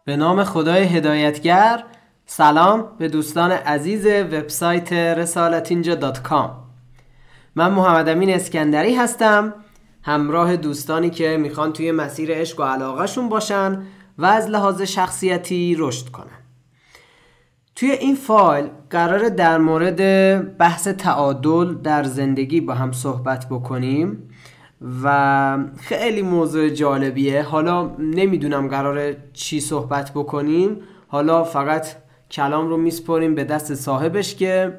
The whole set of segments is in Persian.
به نام خدای هدایتگر. سلام به دوستان عزیز وبسایت رسالتینجا.com. من محمد امین اسکندری هستم، همراه دوستانی که میخوان توی مسیر عشق و علاقهشون باشن و از لحاظ شخصیتی رشد کنن. توی این فایل قراره در مورد بحث تعادل در زندگی با هم صحبت بکنیم و خیلی موضوع جالبیه. حالا نمیدونم قراره چی صحبت بکنیم، حالا فقط کلام رو میسپاریم به دست صاحبش که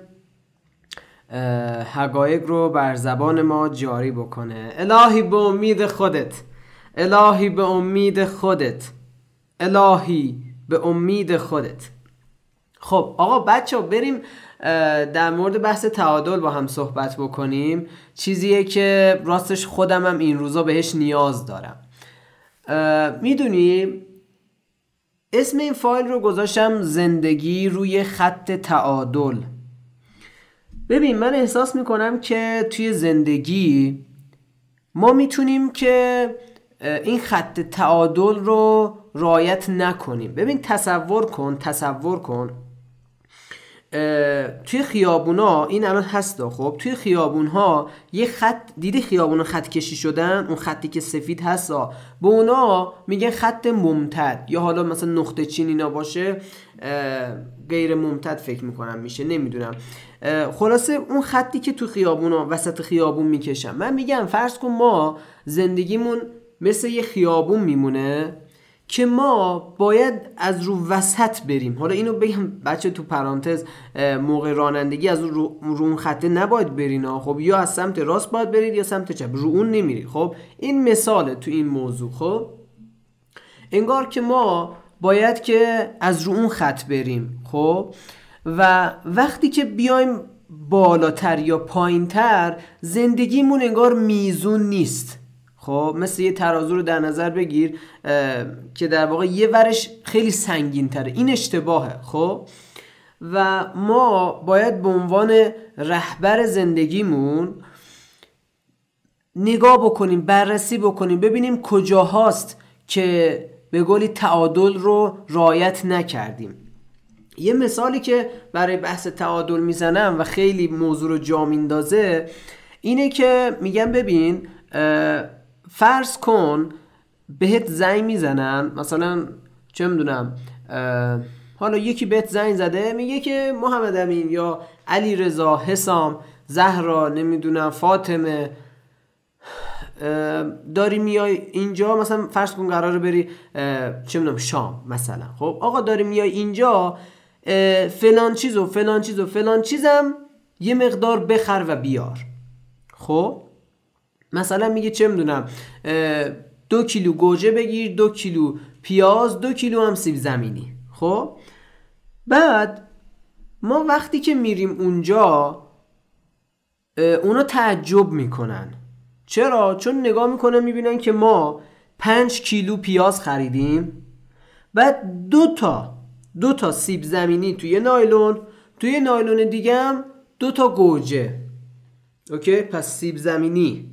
حقایق رو بر زبان ما جاری بکنه. الهی به امید خودت، الهی به امید خودت، الهی به امید خودت. خب آقا بچه ها بریم در مورد بحث تعادل با هم صحبت بکنیم. چیزیه که راستش خودم هم این روزا بهش نیاز دارم. میدونی اسم این فایل رو گذاشتم زندگی روی خط تعادل. ببین من احساس میکنم که توی زندگی ما میتونیم که این خط تعادل رو رعایت نکنیم. ببین تصور کن توی خیابونا این الان هستا. خب توی خیابونها یه خط دیدی، خیابونا خط کشی شدن، اون خطی که سفید هستا به اونا میگن خط ممتد، یا حالا مثلا نقطه چین اینا باشه غیر ممتد فکر میکنم میشه، نمیدونم. خلاصه اون خطی که تو خیابونا وسط خیابون میکشن، من میگم فرض کن ما زندگیمون مثل یه خیابون میمونه که ما باید از رو وسط بریم. حالا اینو بگم بچه تو پرانتز، موقع رانندگی از رو اون خطه نباید برین ها. خب یا از سمت راست باید برید یا سمت چپ، رو اون نمیری. خب این مثاله تو این موضوع. خب انگار که ما باید که از رو اون خط بریم. خب و وقتی که بیایم بالاتر یا پایینتر، زندگیمون انگار میزون نیست. خب مثل یه ترازو رو در نظر بگیر که در واقع یه ورش خیلی سنگین تره، این اشتباهه. خب و ما باید به عنوان رهبر زندگیمون نگاه بکنیم، بررسی بکنیم، ببینیم کجاهاست که به قولی تعادل رو رعایت نکردیم. یه مثالی که برای بحث تعادل میزنم و خیلی موضوع رو جا میندازه اینه که میگم ببین فرض کن بهت زنگ میزنن، مثلا چه میدونم حالا یکی بهت زنگ زده میگه که محمد امین یا علی رضا، حسام، زهرا، نمیدونم فاطمه، داری میای اینجا، مثلا فرض کن قراره بری چه میدونم شام مثلا. خب آقا داری میای اینجا، فلان چیز و فلان چیز و فلان چیزم یه مقدار بخر و بیار. خب مثلا میگه چه میدونم 2 کیلو گوجه بگیر، 2 کیلو پیاز، 2 کیلو هم سیب زمینی. خب بعد ما وقتی که میریم اونجا اونا تعجب میکنن. چرا؟ چون نگاه میکنن میبینن که ما 5 کیلو پیاز خریدیم، بعد 2 تا سیب زمینی توی نایلون دیگه هم 2 تا گوجه. اوکی، پس سیب زمینی،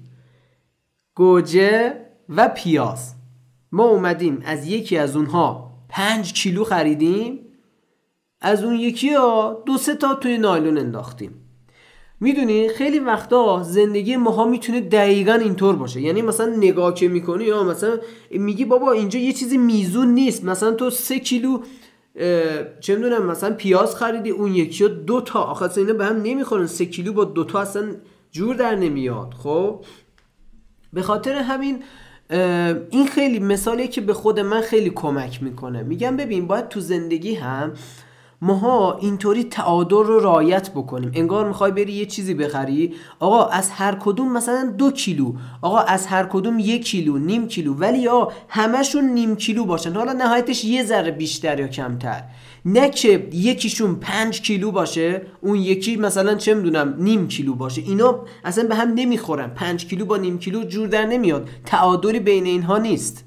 گوجه و پیاز. ما اومدیم از یکی از اونها 5 کیلو خریدیم، از اون یکی ها 2-3 تا توی نایلون انداختیم. میدونی خیلی وقتا زندگی ماها میتونه دقیقاً اینطور باشه. یعنی مثلا نگاه که میکنی یا مثلا میگی بابا اینجا یه چیزی میزون نیست، مثلا تو 3 کیلو چه میدونم مثلا پیاز خریدی، اون یکی ها 2 تا. آخه اصلا اینا به هم نمیخورن، 3 کیلو با 2 تا اصلا جور در نمیاد. خب به خاطر همین این خیلی مثالیه که به خود من خیلی کمک میکنه. میگم ببین باید تو زندگی هم ماها اینطوری تعادل رو رعایت بکنیم. انگار میخوای بری یه چیزی بخری، آقا از هر کدوم مثلا 2 کیلو، آقا از هر کدوم 1 کیلو، نیم کیلو، ولی یا همشون نیم کیلو باشن، حالا نهایتش یه ذره بیشتر یا کمتر، نه که یکیشون 5 کیلو باشه اون یکی مثلا چه میدونم نیم کیلو باشه. اینا اصلا به هم نمیخورن. 5 کیلو با نیم کیلو جور در نمیاد، تعادلی بین اینها نیست.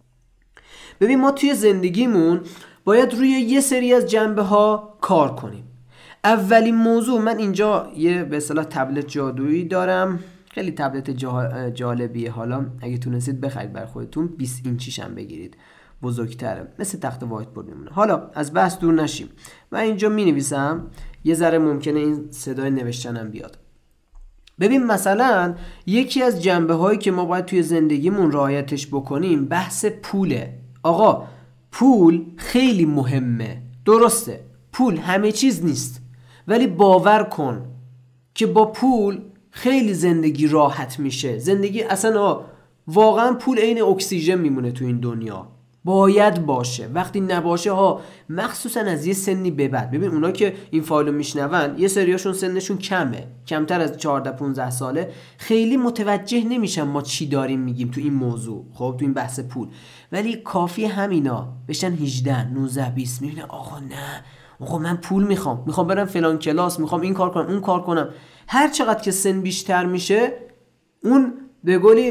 ببین ما توی زندگیمون باید روی یه سری از جنبه ها کار کنیم. اولین موضوع، من اینجا یه به اصطلاح تبلت جادویی دارم، خیلی تبلت جالبیه. حالا اگه تونستید بخرید بر خودتون 20 اینچیش هم بگیرید. بزرگتره، مثل تخت وایت بورد میمونه. حالا از بحث دور نشیم، من اینجا می نویسم، یه ذره ممکنه این صدای نوشتنم بیاد. ببین مثلا یکی از جنبه هایی که ما باید توی زندگیمون رعایتش بکنیم بحث پوله. آقا پول خیلی مهمه، درسته پول همه چیز نیست، ولی باور کن که با پول خیلی زندگی راحت میشه. زندگی اصلا واقعا پول عین اکسیژن میمونه تو این دنیا، باید باشه. وقتی نباشه مخصوصا از یه سنی به بعد، ببین اونا که این فایلو میشنون یه سریاشون سنشون کمتر از 14-15 ساله، خیلی متوجه نمیشن ما چی داریم میگیم تو این موضوع، خب تو این بحث پول. ولی کافی همینا بشن 18-19-20 میبینن آقا من پول میخوام برم فلان کلاس، میخوام این کار کنم اون کار کنم. هر چقدر که سن بیشتر میشه اون به قولی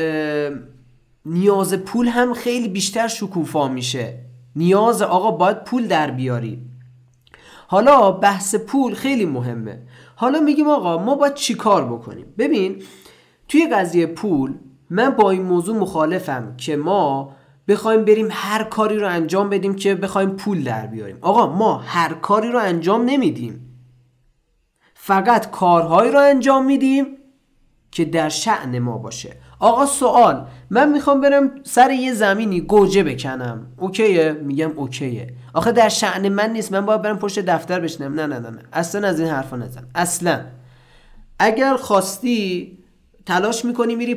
نیاز پول هم خیلی بیشتر شکوفا میشه. نیاز آقا باید پول در بیاری. حالا بحث پول خیلی مهمه. حالا میگیم آقا ما باید چی کار بکنیم؟ ببین توی قضیه پول من با این موضوع مخالفم که ما بخوایم بریم هر کاری رو انجام بدیم که بخوایم پول در بیاریم. آقا ما هر کاری رو انجام نمیدیم، فقط کارهایی رو انجام میدیم که در شأن ما باشه. آقا سوال، من میخوام برم سر یه زمینی گوجه بکنم، اوکیه؟ میگم اوکیه. آخه در شأن من نیست، من باید برم پشت دفتر بشینم؟ نه اصلا از این حرفا نزن. اصلا اگر خواستی تلاش میکنی میری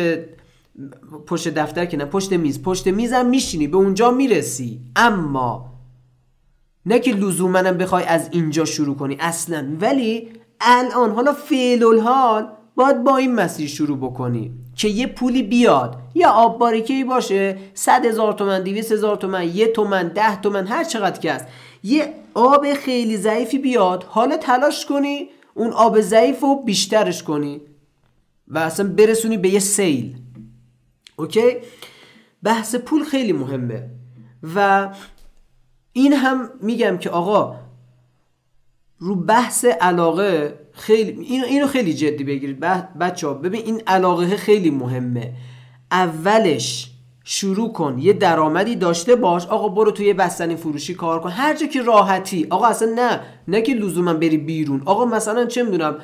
پشت دفتر که نه، پشت میزم میشینی، به اونجا میرسی، اما نه که لزوماً بخوای از اینجا شروع کنی اصلا. ولی الان حالا فعل الحال باید با این مسیر شروع بکنی که یه پولی بیاد، یا آب باریکه‌ای باشه 100,000 تومان، 200,000 تومان، 1 تومن، 10 تومن، هر چقدر که هست، یه آب خیلی ضعیفی بیاد. حالا تلاش کنی اون آب ضعیف رو بیشترش کنی و اصلا برسونی به یه سیل. اوکی؟ بحث پول خیلی مهمه و این هم میگم که آقا رو بحث علاقه خیلی اینو خیلی جدی بگیرید بچه‌ها. ببین این علاقه خیلی مهمه. اولش شروع کن، یه درآمدی داشته باش. آقا برو توی بستنی فروشی کار کن، هر جا که راحتی. آقا اصلا نه که لزوما بری بیرون. آقا مثلا چه میدونم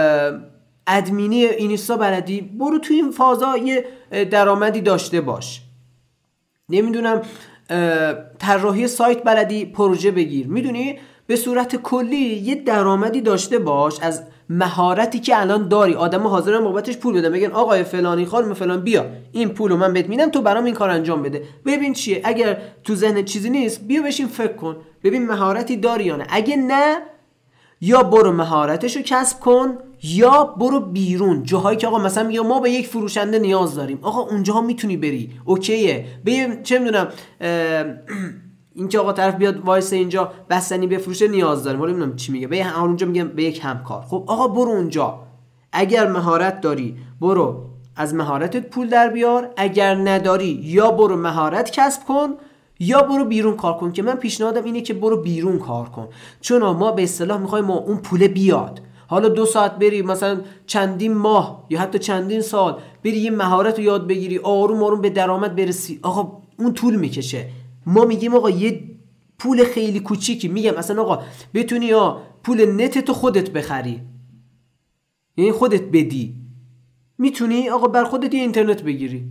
ادمینی اینستا بلدی، برو توی این فازا یه درآمدی داشته باش. نمیدونم طراحی سایت بلدی، پروژه بگیر. میدونی به صورت کلی یه درآمدی داشته باش از مهارتی که الان داری. آدم حاضرن بابتش پول بدن، بگن آقای فلانی خانم فلان بیا این پولو من بهت میدم تو برام این کار انجام بده. ببین چیه، اگر تو ذهنت چیزی نیست بیا بشین فکر کن ببین مهارتی داری یا نه. اگه نه، یا برو مهارتشو کسب کن یا برو بیرون جاهایی که آقا مثلا میگه ما به یک فروشنده نیاز داریم. آقا اونجاها میتونی بری، اوکیه. چه میدونم این که آقا طرف بیاد وایسه اینجا بستنی بفروشه نیاز داریم، ولی نمیدونم چی میگه، به اونجا میگم به یک همکار. خب آقا برو اونجا. اگر مهارت داری برو از مهارتت پول در بیار، اگر نداری یا برو مهارت کسب کن یا برو بیرون کار کن. که من پیشنهادم اینه که برو بیرون کار کن، چون ما به اصطلاح میخوایم ما اون پول بیاد. حالا 2 ساعت بری مثلا چندین ماه یا حتی چندین سال بری یه مهارت رو یاد بگیری، آروم آروم به درآمد برسی، آقا اون طول میکشه. ما میگیم آقا یه پول خیلی کوچیکی، میگم مثلا آقا بتونی پول نتتو خودت بخری، یعنی خودت بدی، میتونی آقا بر خودت یه اینترنت بگیری.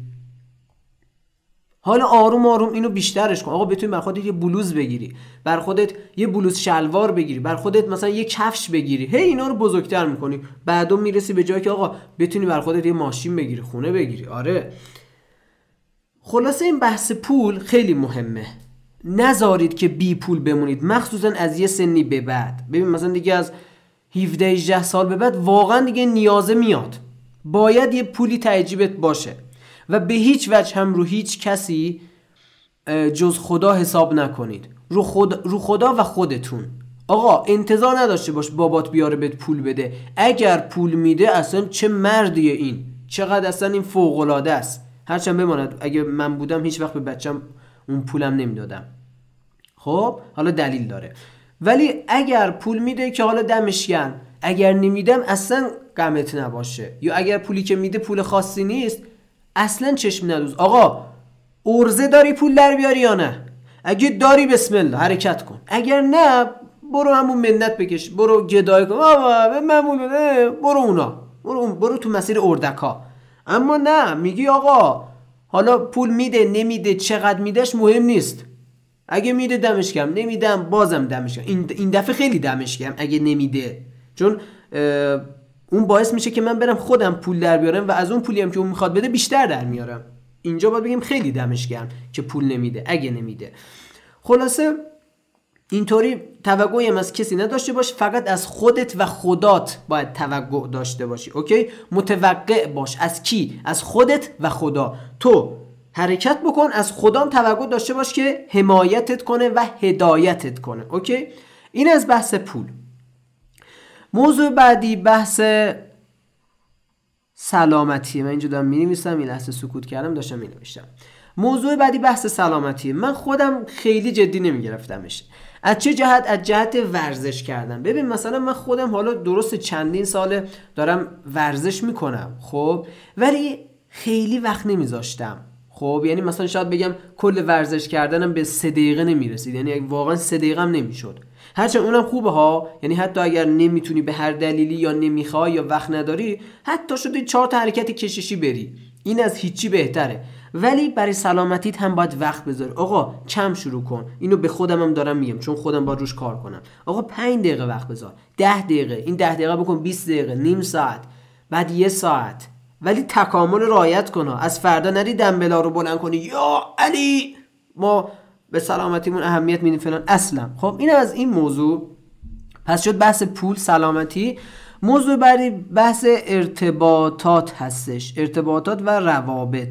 حالا آروم آروم اینو بیشترش کن. آقا بتونی بر خودت یه بلوز بگیری، بر خودت یه بلوز شلوار بگیری، بر خودت مثلا یه کفش بگیری. اینا رو بزرگتر میکنی، بعدو میرسی به جایی که آقا بتونی بر خودت یه ماشین بگیری، خونه بگیری. آره خلاصه این بحث پول خیلی مهمه. نذارید که بی پول بمونید، مخصوصا از یه سنی به بعد. ببین مثلا دیگه از 17-18 سال به بعد واقعا دیگه نیازه میاد، باید یه پولی تعجیبت باشه و به هیچ وجه هم رو هیچ کسی جز خدا حساب نکنید. رو خدا و خودتون. آقا انتظار نداشته باش بابات بیاره بهت پول بده. اگر پول میده اصلا چه مردیه این، چقدر اصلا این فوق العاده است. هرچند بماند اگه من بودم هیچ وقت به بچم اون پولم نمیدادم. خب حالا دلیل داره، ولی اگر پول میده که حالا دمش گرم، اگر نمیدم اصلا غمت نباشه. یا اگر پولی که میده پول خاصی نیست اصلا چشم ندوز. آقا ارزه داری پول در بیاری یا نه؟ اگه داری بسم الله حرکت کن، اگر نه برو همون منت بکش، برو گدای کن، برو اونا، برو تو مسیر اردکا. اما نه، میگی آقا حالا پول میده نمیده چقدر میدهش مهم نیست، اگه میده دمش گرم، نمیدم بازم دمش گرم. این دفعه خیلی دمش گرم اگه نمیده، چون اون باعث میشه که من برم خودم پول در بیارم و از اون پولی هم که اون میخواد بده بیشتر در میارم. اینجا باید بگیم خیلی دمش گرم که پول نمیده اگه نمیده. خلاصه اینطوری توقعی هم از کسی نداشته باش، فقط از خودت و خدات باید توقع داشته باشی. اوکی؟ متوقع باش. از کی؟ از خودت و خدا. تو حرکت بکن، از خدام توقع داشته باش که حمایتت کنه و هدایتت کنه. اوکی؟ این از بحث پول. موضوع بعدی بحث سلامتیه. من اینجا دارم می‌نویسم، این لحظه سکوت کردم داشتم می‌نوشتم. موضوع بعدی بحث سلامتیه. من خودم خیلی جدی نمی‌گرفتمش. از چه جهت؟ از جهت ورزش کردن. ببین مثلا من خودم حالا درست چندین ساله دارم ورزش میکنم، خب، ولی خیلی وقت نمیذاشتم. خب یعنی مثلا شاید بگم کل ورزش کردنم به 3 دقیقه نمیرسید، یعنی واقعا 3 دقیقه هم نمیشد. هرچند اونم خوبه ها، یعنی حتی اگر نمیتونی به هر دلیلی یا نمیخوای یا وقت نداری، حتی شده 4 تا حرکت کششی بری، این از هیچی بهتره. ولی برای سلامتیت هم باید وقت بذاری. آقا کم شروع کن. اینو به خودم هم دارم میگم چون خودم باید روش کار کنم. آقا 5 دقیقه وقت بذار، 10 دقیقه، این 10 دقیقه بکن 20 دقیقه، نیم ساعت، بعد 1 ساعت. ولی تکامل رعایت کن. از فردا نری دنبلا رو بلند کنی یا علی ما به سلامتیمون اهمیت میدیم فلان. اصلا خب این از این موضوع. پس شد بحث پول، سلامتی. موضوع بعدی بحث ارتباطات هستش، ارتباطات و روابط.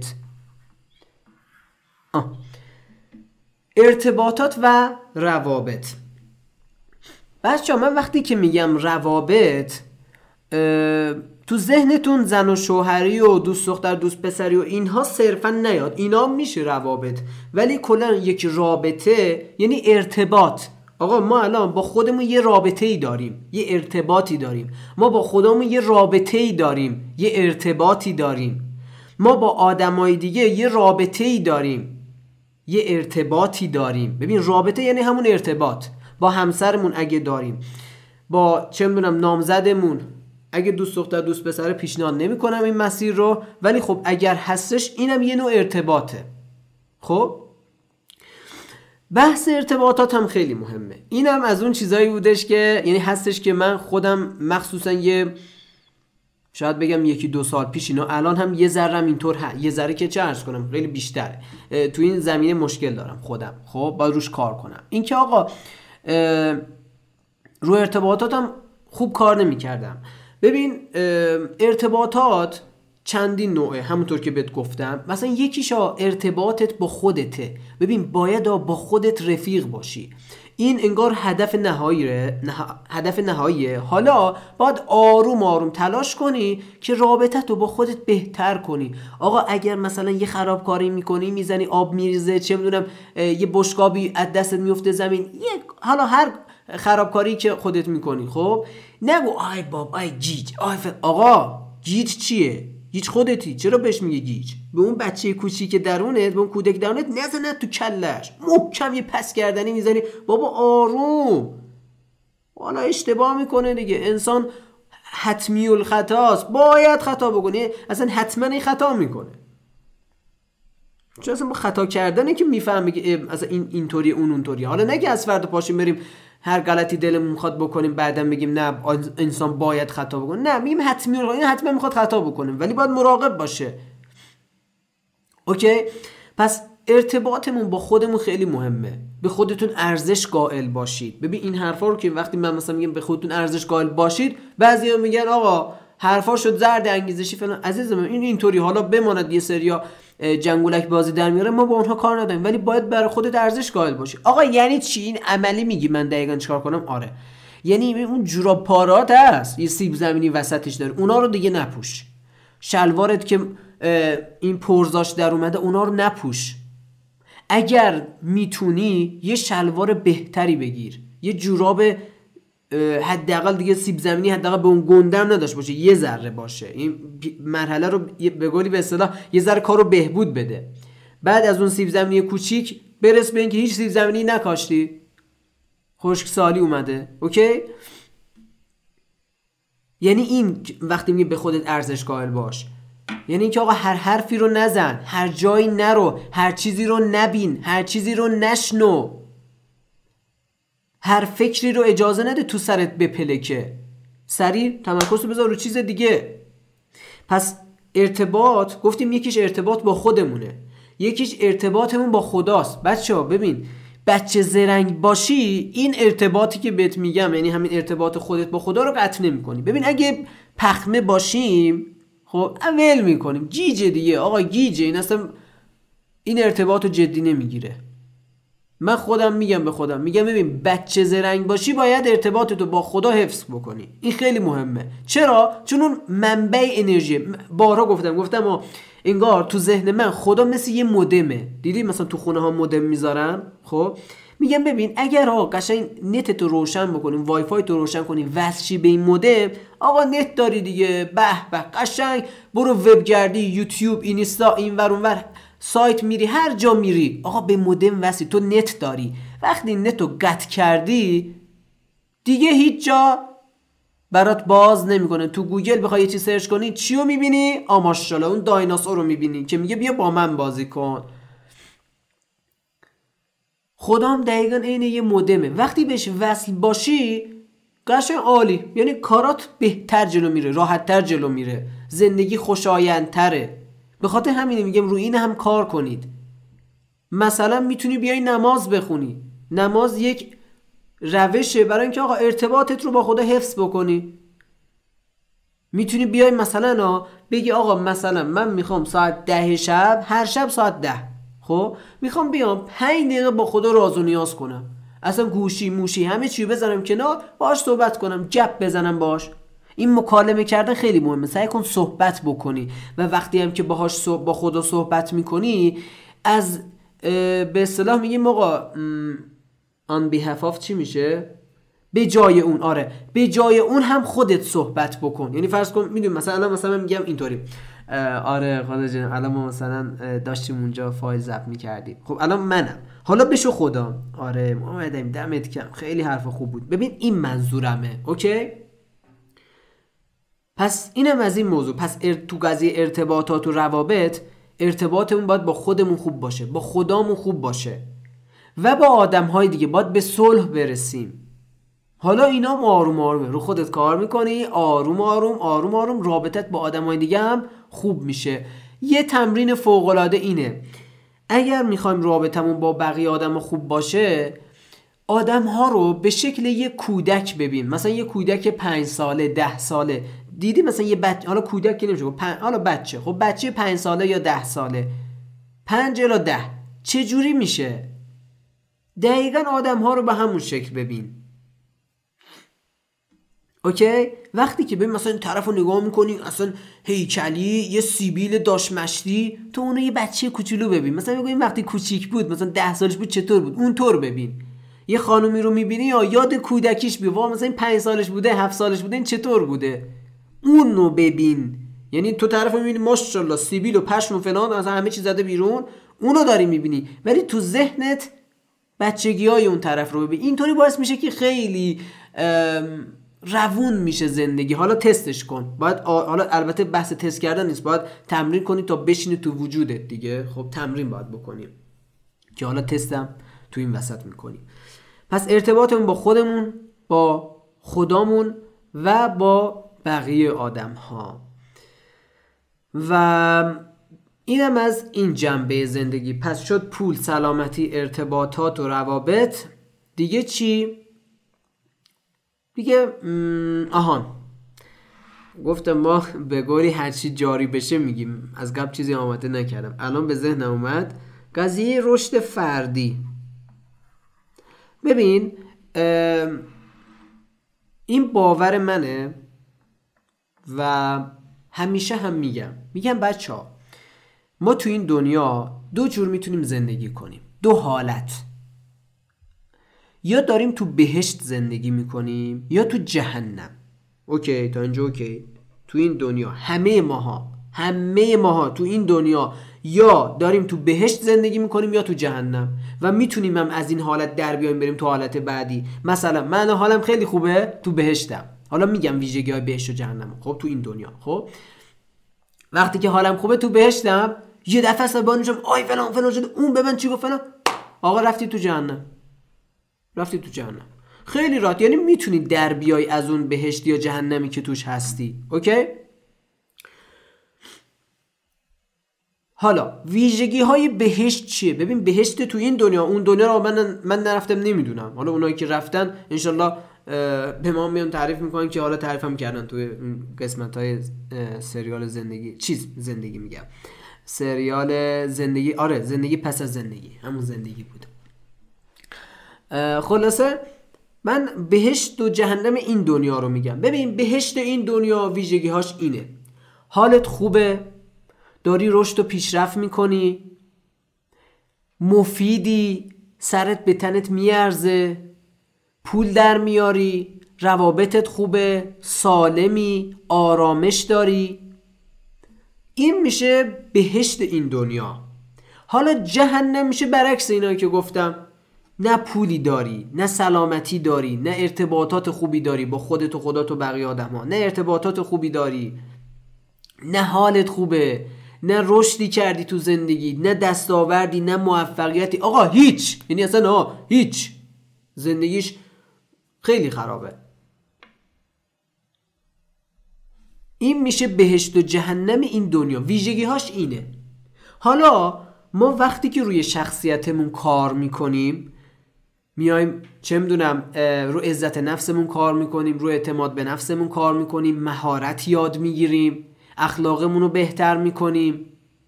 ارتباطات و روابط. بچه‌ها من وقتی که میگم روابط، تو ذهنتون زن و شوهری و دوست دختر دوست پسری و اینها صرفا نیاد، اینا میشه روابط، ولی کلا یک رابطه یعنی ارتباط. آقا ما الان با خودمون یه رابطه ای داریم، یه ارتباطی داریم. ما با خودمون یه رابطه ای داریم، یه ارتباطی داریم. ما با آدمای دیگه یه رابطه ای داریم، یه ارتباطی داریم. ببین رابطه یعنی همون ارتباط. با همسرمون اگه داریم، با چه میدونم نامزدمون، اگه دوست دختر دوست پسر پیشنهاد نمی‌کنم این مسیر رو، ولی خب اگر هستش اینم یه نوع ارتباطه. خب بحث ارتباطات هم خیلی مهمه. اینم از اون چیزایی بودش که یعنی هستش که من خودم مخصوصا شاید بگم 1-2 سال پیش، اینو الان هم یه ذره اینطور یه ذره که چه عرض کنم خیلی بیشتره، تو این زمینه مشکل دارم خودم. خب باید روش کار کنم. این که آقا رو ارتباطاتم خوب کار نمی کردم. ببین ارتباطات چندین نوعه، همونطور که بهت گفتم. مثلا یکیشا ارتباطت با خودته. ببین باید با خودت رفیق باشی، این انگار هدف نهاییه. حالا باید آروم آروم تلاش کنی که رابطت رو با خودت بهتر کنی. آقا اگر مثلا یه خرابکاری میکنی، میزنی آب میریزه، چه میدونم یه بشقابی از دستت میفته زمین، حالا هر خرابکاری که خودت میکنی، خب نگو آی باب آی جیج آقا جیج چیه؟ گیج خودتی، چرا بهش میگه گیج؟ به اون بچه کوچیک که درونت، به اون کودک درونت نزنه تو کلش، محکم یه پس گردنی میزنی. بابا آروم، حالا اشتباه میکنه دیگه، انسان حتمی الخطاست، باید خطا بکنه، اصلا حتما این خطا میکنه. چون اصلا با خطا کردنه که میفهمه که اصلا اینطوری اون اونطوری. حالا نگه از فردا پاشیم بریم هر غلطی دلمون میخواد بکنیم بعداً بگیم نه انسان باید خطا بکنه. نه، میگیم حتما میخواد خطا بکنه ولی باید مراقب باشه. اوکی؟ پس ارتباطمون با خودمون خیلی مهمه. به خودتون ارزش قائل باشید. ببین این حرفا رو که وقتی من مثلا میگم به خودتون ارزش قائل باشید، بعضیا میگن آقا حرفا شد زرد انگیزشی فلان. عزیزم این اینطوری حالا بماند یه سریا جنگولک بازی در میاره، ما با اونها کار نداریم، ولی باید برای خودت ارزش قائل باشی. آقا یعنی چی؟ این عملی میگی من دقیقاً چیکار کنم؟ آره، یعنی اون جوراب پارات هست یه سیب زمینی وسطش داره، اونا رو دیگه نپوش. شلوارت که این پرزاش در اومده، اونا رو نپوش. اگر میتونی یه شلوار بهتری بگیر، یه جوراب حداقل دیگه سیب زمینی حداقل به اون گندم نداشته باشه، یه ذره باشه. این مرحله رو به قولی به اصطلاح یه ذره کارو بهبود بده. بعد از اون سیب زمینی کوچیک برس به اینکه هیچ سیب زمینی نکاشتی، خشکسالی اومده. اوکی؟ یعنی این وقتی میگه به خودت ارزش قائل باش، یعنی اینکه آقا هر حرفی رو نزن، هر جایی نرو، هر چیزی رو نبین، هر چیزی رو نشنو، هر فکری رو اجازه نده تو سرت بپلکه، سریع تمرکز رو بذار رو چیز دیگه. پس ارتباط گفتیم یکیش ارتباط با خودمونه، یکیش ارتباطمون با خداست. بچه‌ها ببین، بچه زرنگ باشی این ارتباطی که بهت میگم، یعنی همین ارتباط خودت با خدا رو قطع نمی‌کنی. ببین اگه پخمه باشیم خب اول میکنیم، گیجه دیگه، آقا گیجه، این اصلا این ارتباط رو جدی نمیگیره. من خودم میگم به خودم، میگم ببین بچه زرنگ باشی باید ارتباطتو با خدا حفظ بکنی، این خیلی مهمه. چرا؟ چون اون منبع انرژی، بارها گفتم انگار تو ذهن من خدا مثل یه مودمه. دیدی مثلا تو خونه ها مودم میذارن؟ خب میگم ببین اگر قشنگ نت تو روشن بکنیم، وای فای تو روشن کنیم، وصل به این مودم، آقا نت داری دیگه، به به قشنگ برو وبگردی، یوتیوب، اینستا، اینور اونور، سایت میری، هر جا میری آقا به مودم وصل، تو نت داری. وقتی نت رو قطع کردی دیگه هیچ جا برات باز نمیکنه. تو گوگل بخوای یه چیز سرچ کنی چی رو میبینی؟ ماشاءالله اون دایناسور رو میبینی که میگه بیا با من بازی کن. خدا هم دقیقاً اینه یه مودمه، وقتی بهش وصل باشی قشنگ عالی، یعنی کارات بهتر جلو میره، راحت‌تر جلو میره، زندگی خوشایندتره. به خاطر همینه میگم روی این هم کار کنید. مثلا میتونی بیای نماز بخونی، نماز یک روشه برای اینکه آقا ارتباطت رو با خدا حفظ بکنی. میتونی بیای مثلا بگی آقا مثلا من میخوام ساعت 10 شب، هر شب ساعت 10 خب میخوام بیام 5 دقیقه با خدا راز و نیاز کنم، اصلا گوشی موشی همه چی بذارم کنار، باهاش صحبت کنم، گپ بزنم باهاش. این مکالمه کردن خیلی مهمه، سعی کن صحبت بکنی و وقتی هم که باهاش با خدا صحبت میکنی از به اصطلاح میگیم آقا on behalf of چی میشه؟ به جای اون. آره به جای اون هم خودت صحبت بکن. یعنی فرض کن میدونی مثلا میگم اینطوری، آره خدا جان الان ما مثلا داشتیم اونجا فایل ضبط میکردیم، خب الان منم حالا بشو خدا، آره ما اومدیم دمت گرم خیلی حرف خوب بود، ببین این منظورمه. اوکی؟ پس اینم از این موضوع. پس تو قضیه ارتباطات و روابط، ارتباطمون باید با خودمون خوب باشه، با خدامون خوب باشه و با آدم‌های دیگه باید به صلح برسیم. حالا اینا آروم آروم رو خودت کار میکنی، آروم آروم آروم آروم رابطت با آدم‌های دیگه هم خوب میشه. یه تمرین فوق‌العاده اینه، اگر میخوایم رابطمون با بقیه آدم‌ها خوب باشه، آدم‌ها رو به شکل یه کودک ببین. مثلا یه کودک 5 ساله 10 ساله، دیدی مثلا یه بچه، حالا کودک که نمیشه، حالا بچه، خب بچه 5 ساله یا 10 ساله، 5 الی 10 چه جوری میشه؟ دقیقاً آدم‌ها رو به همون شکل ببین. اوکی؟ وقتی که ببین مثلا این طرفو نگاه میکنی اصلا هیکلی، یه سیبیل داش مشتی، تو اونو یه بچه کوچولو ببین. مثلا میگم این وقتی کوچیک بود، مثلا 10 سالش بود چطور بود، اونطور ببین. یه خانومی رو میبینی یا یاد کودکیش بیار، مثلا این 5 سالش بوده، 7 سالش بوده، این چطور بوده، اونو ببین. یعنی تو طرفو میبینی ماشاءالله سیبیل و پشم و فلان، مثلا همه چیز زده بیرون، اونو داری میبینی، ولی تو ذهنت بچگیای اون طرف رو ببین. اینطوری باعث میشه که خیلی روون میشه زندگی. حالا تستش کن، باید حالا البته بحث تست کردن نیست، باید تمرین کنی تا بشینه تو وجودت دیگه. خب تمرین باید بکنیم که حالا تستم تو این وسط میکنیم. پس ارتباطمون با خودمون، با خدامون و با بقیه آدم ها، و اینم از این جنبه زندگی. پس شد پول، سلامتی، ارتباطات و روابط. دیگه چی؟ دیگه آهان گفتم ما به گوری هرچی جاری بشه میگیم، از قبل چیزی آماده نکردم، الان به ذهنم اومد قضیه رشد فردی. ببین این باور منه و همیشه هم میگم بچه ها، ما تو این دنیا دو جور میتونیم زندگی کنیم، دو حالت، یا داریم تو بهشت زندگی میکنیم یا تو جهنم. اوکی تا اینجا اوکی؟ تو این دنیا همه ماها تو این دنیا یا داریم تو بهشت زندگی میکنیم یا تو جهنم و میتونیم هم از این حالت در بیایم بریم تو حالت بعدی. مثلا من حالم خیلی خوبه تو بهشتم، حالا میگم ویژگی‌های بهشت و جهنم، خب تو این دنیا، خب وقتی که حالم خوبه تو بهشتم یه دفعه عصبانی میشم، آی فلان فلان شده، اون به من چی گفت فلان، آقا رفتی تو جهنم، رفتی تو جهنم. خیلی راحت، یعنی میتونی در بیای از اون بهشت یا جهنمی که توش هستی. اوکی؟ حالا ویژگی های بهشت چیه؟ ببین بهشت تو این دنیا، اون دنیا رو من نرفتم نمیدونم، حالا اونایی که رفتن انشالله به ما میان تعریف میکنن که حالا تعریف هم کردن توی قسمت های سریال زندگی میگم سریال زندگی، آره زندگی پس از زندگی، همون زندگی بود. خلاصه من بهشت و جهنم این دنیا رو میگم. ببین بهشت این دنیا ویژگی هاش اینه: حالت خوبه، داری رشد و پیشرفت میکنی، مفیدی، سرت به تنت میارزه، پول در میاری، روابطت خوبه، سالمی، آرامش داری. این میشه بهشت این دنیا. حالا جهنم میشه برعکس اینایی که گفتم: نه پولی داری، نه سلامتی داری، نه ارتباطات خوبی داری با خودت و خدات و بقیه آدم ها، نه ارتباطات خوبی داری، نه حالت خوبه، نه رشدی کردی تو زندگی، نه دستاوردی، نه موفقیتی، آقا هیچ، یعنی اصلا هیچ، زندگیش خیلی خرابه. این میشه بهشت و جهنم این دنیا، ویژگی هاش اینه. حالا ما وقتی که روی شخصیتمون کار میکنیم، میایم چه میدونم رو عزت نفسمون کار میکنیم، رو اعتماد به نفسمون کار میکنیم، مهارت یاد میگیریم، اخلاقمون رو بهتر میکنیم،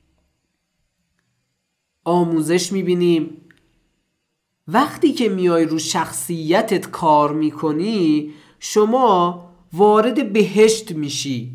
آموزش میبینیم. وقتی که میای رو شخصیتت کار میکنی، شما وارد بهشت میشی.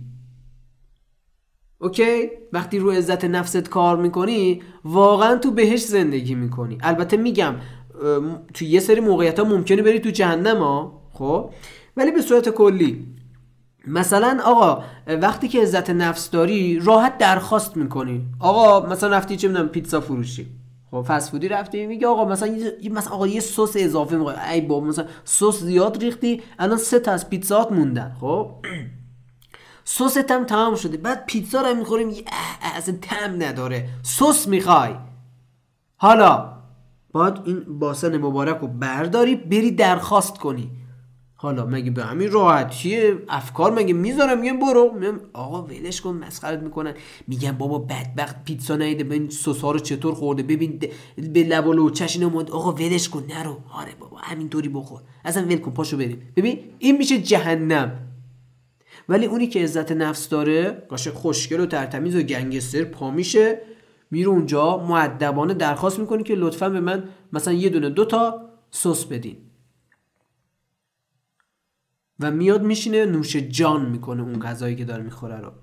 اوکی؟ وقتی رو عزت نفست کار میکنی، واقعا تو بهشت زندگی میکنی. البته میگم تو یه سری موقعیت ها ممکنه بری تو جهنم ها، خب، ولی به صورت کلی مثلا آقا وقتی که عزت نفس داری راحت درخواست میکنی. آقا مثلا رفتی چه میدونم پیتزا فروشی، خب فست فودی رفتی، میگه آقا مثلا آقا یه سس اضافه میخوای، ای بابا مثلا سس زیاد ریختی، الان 3 تا از پیتزات موندن، خب سست هم تمام شده، بعد پیتزا رو میخوریم اصلا طعم نداره، سس میخوای. حالا باید این باسن مبارک رو برداری بری درخواست کنی. حالا مگه به همین راحتیه؟ افکار مگه میذارم میگم برو، میگم آقا ولش کن، مسخرت میکنن، میگم بابا بدبخت پیتزا نیده، ببین سس ها رو چطور خورده، ببین به لب و لوچش اینو مد، آقا ولش کن نرو، آره بابا همینطوری بخور، اصلا ول کن پاشو بریم. ببین این میشه جهنم. ولی اونی که عزت نفس داره، قشنگ خوشگل و ترتمیز و گنگستر پا میشه، میره اونجا مؤدبانه درخواست میکنه که لطفاً به من مثلا 1-2 تا سس بدین، و میاد میشینه نوش جان میکنه اون غذایی که داره میخوره رو.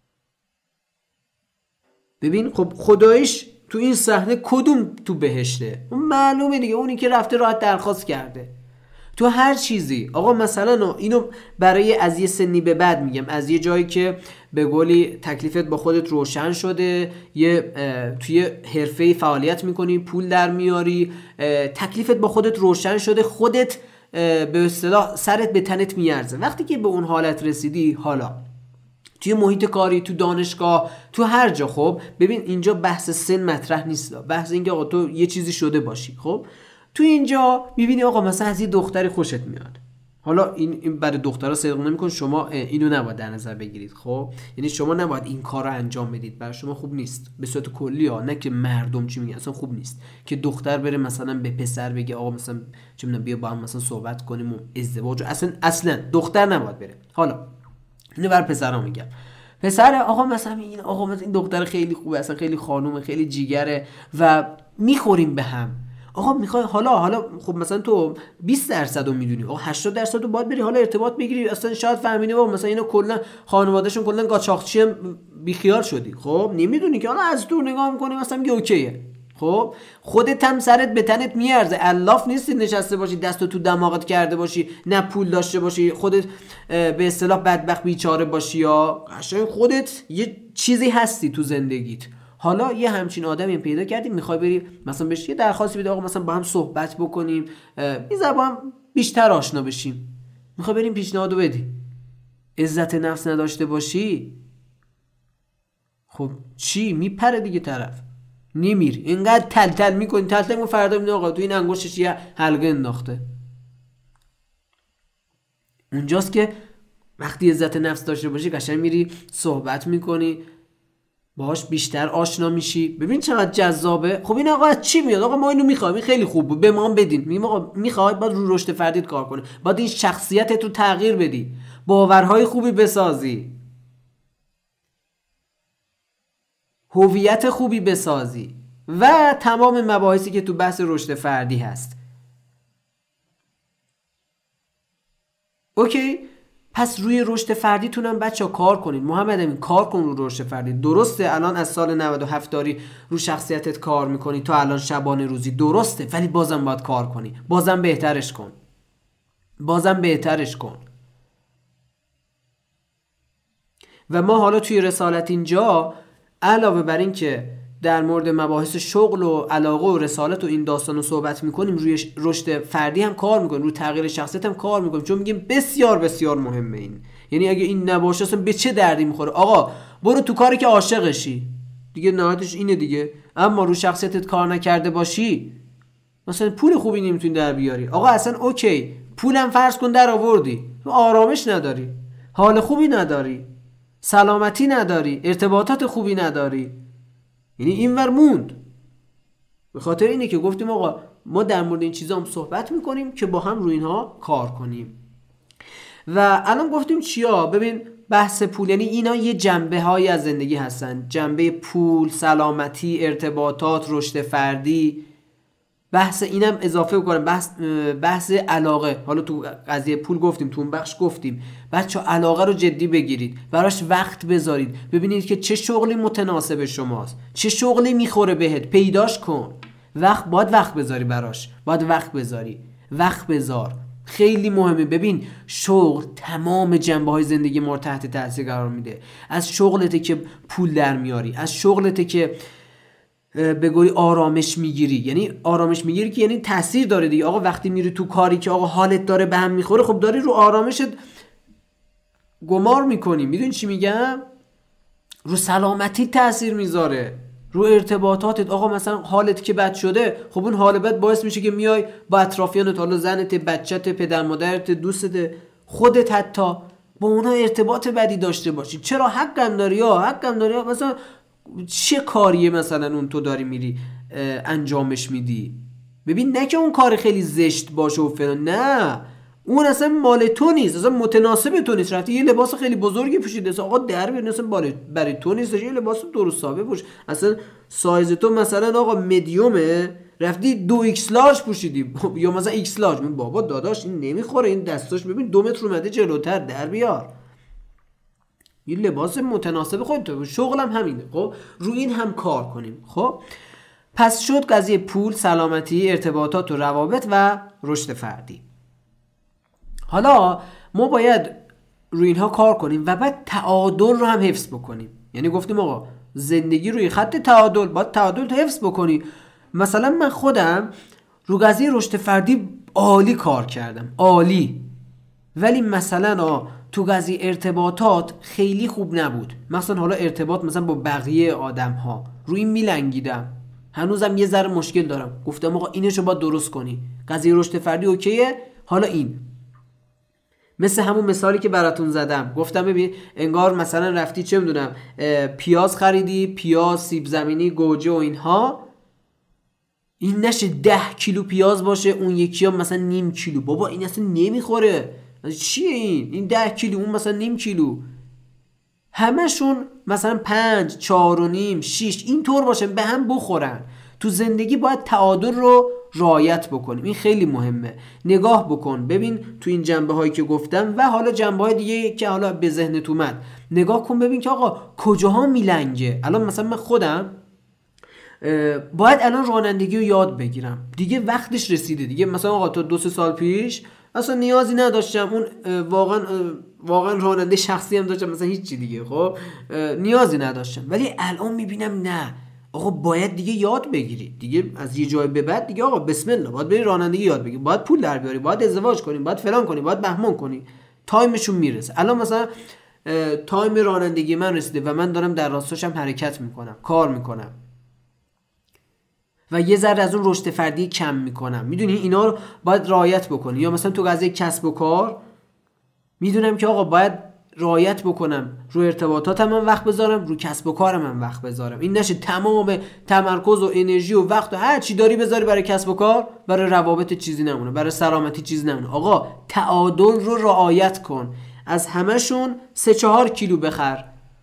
ببین خب خداییش تو این صحنه کدوم تو بهشته؟ اون معلومه دیگه، اونی که رفته راحت درخواست کرده. تو هر چیزی آقا، مثلا اینو برای از یه سنی به بعد میگم، از یه جایی که به قولی تکلیفت با خودت روشن شده، یه توی حرفه‌ای فعالیت میکنی، پول در میاری، تکلیفت با خودت روشن شده، خودت به اصطلاح سرت به تنت میارزه. وقتی که به اون حالت رسیدی، حالا توی محیط کاری، تو دانشگاه، تو هر جا، خب ببین اینجا بحث سن مطرح نیست، بحث اینکه آقا تو یه چیزی شده باشی. خب تو اینجا میبینی آقا مثلا از یه دختری خوشت میاد، حالا این برای دخترها صدق نمیکنه، شما اینو نباید در نظر بگیرید، خب یعنی شما نباید این کار رو انجام بدید، برای شما خوب نیست به صورت کلی ها، نه که مردم چی میگن، اصلا خوب نیست که دختر بره مثلا به پسر بگه آقا مثلا چه میدونم بیا با هم مثلا صحبت کنیم و ازدواج، اصلا دختر نباید بره. حالا اینو برای پسرا میگم، پسر آقا مثلا این دختر خیلی خوبه، اصلا خیلی خانومه، خیلی جیگره و میخوریم به هم. آقا میخوای حالا خب مثلا تو 20% رو میدونی، آقا 80% رو باید بری حالا ارتباط بگیری، اصلا شاید فهمیدی بابا مثلا اینو کلا خانواده‌شون کلا قاچاقچی هم بیخیال شدی، خب نمیدونی که حالا از دور نگاه میکنی مثلا میگه اوکیه. خب خودت هم سرت به تنت میارزه، الاف نیستی نشسته باشی دستو تو دماغت کرده باشی، نه پول داشته باشی، خودت به اصطلاح بدبخت بیچاره باشی، یا قشنگ خودت یه چیزی هستی تو زندگیت. حالا یه همچین آدمی پیدا کردی، میخوای بری مثلا بهش یه درخواستی بده، آقا مثلا با هم صحبت بکنیم، میذار با هم بیشتر آشنا بشیم، میخوای بریم پیشنهادو بدی، عزت نفس نداشته باشی، خب چی؟ میپره دیگه طرف، نمیری. اینقدر تلتل میکنی، تلتل فردا میبینی آقا تو این انگشتش یه حلقه انداخته. اونجاست که وقتی عزت نفس داشته باشی قشنگ میری صحبت میکنی، باهاش بیشتر آشنا میشی. ببین چقدر جذابه. خب این آقا از چی میاد؟ آقا ما اینو میخوایم، این خیلی خوب بود، به ما هم بدین. میگیم آقا میخوای، باید رو رشد فردیت کار کنی، باید این شخصیتت رو تغییر بدی، باورهای خوبی بسازی، هویت خوبی بسازی و تمام مباحثی که تو بحث رشد فردی هست. اوکی؟ پس روی رشد فردیتونم بچه‌ها کار کنید. محمد امین کار کن رو رشد فردی. درسته الان از سال 97 داری رو شخصیتت کار میکنی، تا الان شبانه روزی، درسته، ولی بازم باید کار کنی، بازم بهترش کن، بازم بهترش کن. و ما حالا توی رسالت اینجا علاوه بر این که در مورد مباحث شغل و علاقه و رسالت و این داستان رو صحبت میکنیم، روی رشد فردی هم کار میکنیم، روی تغییر شخصیت هم کار میکنیم، چون میگیم بسیار بسیار مهمه این. یعنی اگه این نباشه اصلا به چه دردی میخوره؟ آقا برو تو کاری که عاشقشی دیگه، نهایتش اینه دیگه. اما رو شخصیتت کار نکرده باشی، مثلا پول خوبی نمیتونی در بیاری، آقا اصلا اوکی پولم فرض کن در آوردی، آرامش نداری، حال خوبی نداری، سلامتی نداری، ارتباطات خوبی نداری، یعنی اینور موند. به خاطر اینه که گفتیم آقا ما در مورد این چیزا هم صحبت میکنیم که با هم روی اینها کار کنیم. و الان گفتیم چیا؟ ببین بحث پول، یعنی اینا یه جنبه هایی از زندگی هستن، جنبه پول، سلامتی، ارتباطات، رشد فردی. بحث اینم اضافه کنم، بحث علاقه. حالا تو قضیه پول گفتیم، تو اون بخش گفتیم بچه علاقه رو جدی بگیرید، براش وقت بذارید، ببینید که چه شغلی متناسب شماست، چه شغلی میخوره بهت، پیداش کن. باید وقت بذاری براش، باید وقت بذاری، وقت بذار، خیلی مهمه. ببین شغل تمام جنبه های زندگی ما رو تحت تاثیر قرار میده. از شغلته که پول در میاری، از شغلته که بگویی آرامش میگیری، یعنی آرامش میگیری که یعنی تاثیر داره دیگه. آقا وقتی میری تو کاری که آقا حالت داره به هم میخوره، خب داری رو آرامشت گمار میکنی. میدونی چی میگم؟ رو سلامتی تاثیر میذاره، رو ارتباطاتت. آقا مثلا حالت که بد شده، خب اون حال بد باعث میشه که میای با اطرافیانت، حالا زنت، بچت، پدر مادرت، دوستت، خودت، حتی با اونا ارتباط بدی داشته باشی. چرا؟ حقم داری مثلا چه کاریه مثلا اون تو داری میری انجامش میدی؟ ببین نه که اون کار خیلی زشت باشه و فلان، نه، اون اصلا مال تو نیست، اصلا متناسب تو نیست. رفتی یه لباس خیلی بزرگی پوشیدی، اصلا آقا در بیار، اصلا برای تو نیست، یه لباس درست حسابی پوش، اصلا سایز تو مثلا آقا مدیومه، رفتی 2X لارج پوشیدی یا مثلا X لارج. بابا داداش این نمیخوره، این دستاش ببین 2 متر اومده جلوتر، در بیار یه لباس متناسب خودت. شغلم همینه. خب رو این هم کار کنیم. خب پس شد قضیه پول، سلامتی، ارتباطات و روابط و رشد فردی. حالا ما باید روی اینها کار کنیم و بعد تعادل رو هم حفظ بکنیم. یعنی گفتیم آقا زندگی روی خط تعادل، باید تعادل رو حفظ بکنی. مثلا من خودم رو قضیه رشد فردی عالی کار کردم، عالی، ولی مثلا تو قضیه ارتباطات خیلی خوب نبود. مثلا حالا ارتباط مثلا با بقیه آدم ها روی این میلنگیدم، هنوزم یه ذره مشکل دارم. گفتم آقا اینشو باید درست کنی. قضیه رشد فردی اوکیه، حالا این مثل همون مثالی که براتون زدم، گفتم ببین انگار مثلا رفتی چه میدونم پیاز خریدی، پیاز، سیب زمینی، گوجه و اینها، این نشه 10 کیلو پیاز باشه، اون یکی ها مثلا نیم کیلو. بابا این اصلا نمیخوره، چیه این 10 کیلو اون مثلا نیم کیلو، همشون مثلا 5، 4 و نیم، 6 این طور باشه، به هم بخورن. تو زندگی باید تعادل رو رعایت بکنیم، این خیلی مهمه. نگاه بکن ببین تو این جنبه هایی که گفتم و حالا جنبه های دیگه که حالا به ذهنت اومد، نگاه کن ببین که آقا کجاها میلنگه. الان مثلا من خودم باید الان رانندگی رو یاد بگیرم دیگه، وقتش رسیده دیگه. مثلا آقا تا 2-3 سال پیش اصلا نیازی نداشتم، اون واقعا راننده شخصی هم داشتم، مثلا هیچی دیگه، خب نیازی نداشتم. ولی الان میبینم نه، آقا باید دیگه یاد بگیری دیگه، از یه جای به بعد دیگه آقا بسم الله باید بری رانندگی یاد بگیری، باید پول در بیاری، باید ازدواج کنی، باید فلان کنی، باید بهمان کنی. تایمشون میرسه. الان مثلا تایم رانندگی من رسیده و من دارم در راستاشم حرکت میکنم، کار میکنم و یه ذره از اون رشد فردی کم میکنم. میدونی اینا رو باید رعایت بکنی. یا مثلا تو قضیه کسب و کار میدونم که آقا باید رعایت بکنم، رو ارتباطاتم من وقت بذارم، رو کسب و کارم من وقت بذارم. این نشه تمام تمرکز و انرژی و وقت و هر چی داری بذاری برای کسب و کار، برای روابط چیزی نمونه، برای سلامتی چیزی نمونه. آقا تعادل رو رعایت کن. از همشون 3-4 کیلو بخر،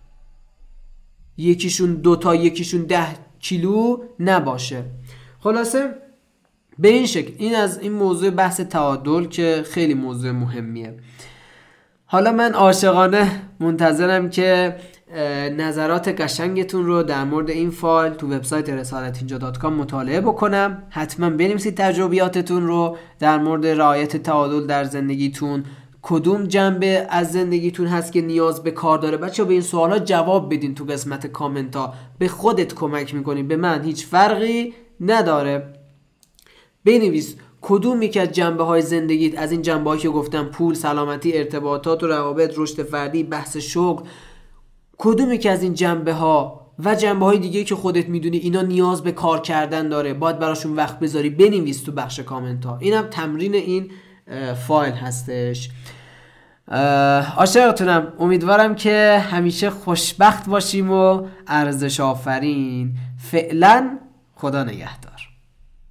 یکیشون 2 تا یکیشون 10 کیلو نباشه. خلاصه به این شکل این از این موضوع بحث تعادل که خیلی موضوع مهمیه. حالا من عاشقانه منتظرم که نظرات قشنگتون رو در مورد این فایل تو وبسایت رسالتینجا.com مطالعه بکنم. حتما بنویسید تجربیاتتون رو در مورد رعایت تعادل در زندگیتون. کدوم جنبه از زندگیتون هست که نیاز به کار داره؟ بچه‌ها به این سوالا جواب بدین تو قسمت کامنت ها. به خودت کمک میکنی، به من هیچ فرقی نداره. بنویس کدومی که از جنبه‌های زندگیت، از این جنبه‌هایی که گفتم، پول، سلامتی، ارتباطات و روابط، رشد فردی، بحث شغل، کدومی که از این جنبه‌ها و جنبه‌های دیگه که خودت میدونی اینا نیاز به کار کردن داره، باید براشون وقت بذاری، بنویس تو بخش کامنت ها. اینم تمرین این فایل هستش. عاشقتونم. امیدوارم که همیشه خوشبخت باشیم و ارزش آفرین. فعلا خدا نگهدار.